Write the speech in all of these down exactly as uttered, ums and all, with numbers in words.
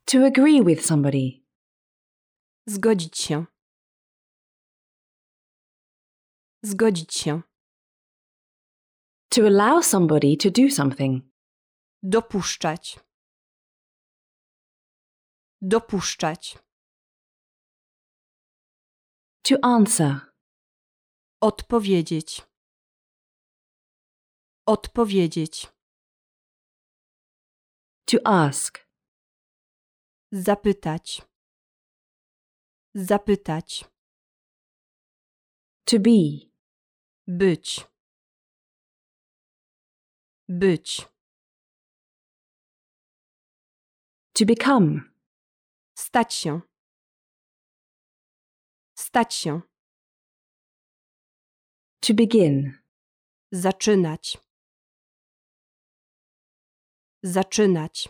To agree with somebody. Zgodzić się. Zgodzić się. To allow somebody to do something. Dopuszczać. Dopuszczać. To answer. Odpowiedzieć. Odpowiedzieć. To ask. Zapytać. Zapytać. To be. Być. Być. To become. Stać się. Stać się. To begin. Zaczynać. Zaczynać.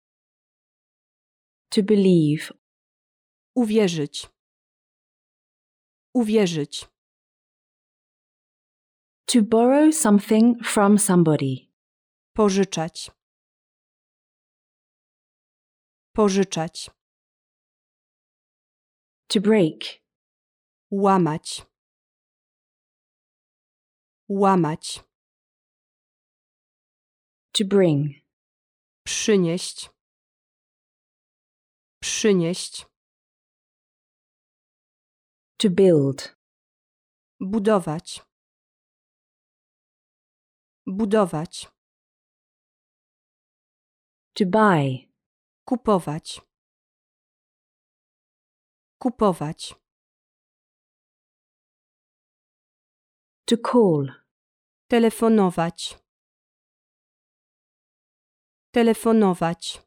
To believe. Uwierzyć. Uwierzyć. To borrow something from somebody. Pożyczać. Pożyczać. To break. Łamać. Łamać. To bring. Przynieść. Przynieść. To build. Budować. Budować. To buy. Kupować. Kupować. To call. Telefonować. Telefonować.